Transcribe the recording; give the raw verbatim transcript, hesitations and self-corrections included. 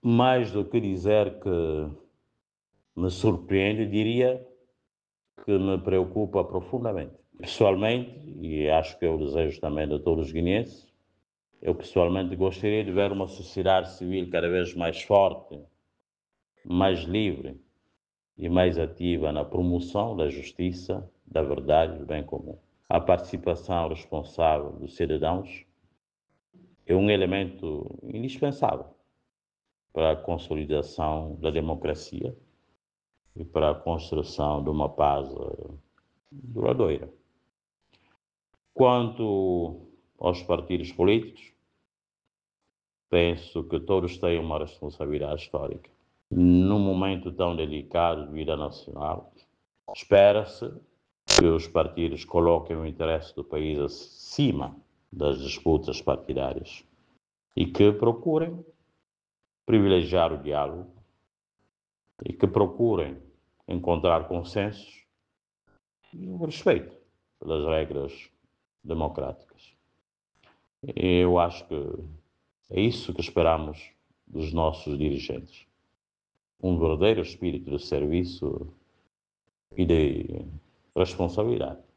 Mais do que dizer que me surpreende, diria que me preocupa profundamente. Pessoalmente, e acho que é o desejo também de todos os guineenses, eu pessoalmente gostaria de ver uma sociedade civil cada vez mais forte, mais livre e mais ativa na promoção da justiça, da verdade e do bem comum. A participação responsável dos cidadãos é um elemento indispensável para a consolidação da democracia e para a construção de uma paz duradoura. Quanto aos partidos políticos, penso que todos têm uma responsabilidade histórica. Num momento tão delicado de vida nacional, espera-se que os partidos coloquem o interesse do país acima das disputas partidárias e que procurem privilegiar o diálogo e que procurem encontrar consensos e o respeito pelas regras democráticas. Eu acho que é isso que esperamos dos nossos dirigentes. Um verdadeiro espírito de serviço e de responsabilidade.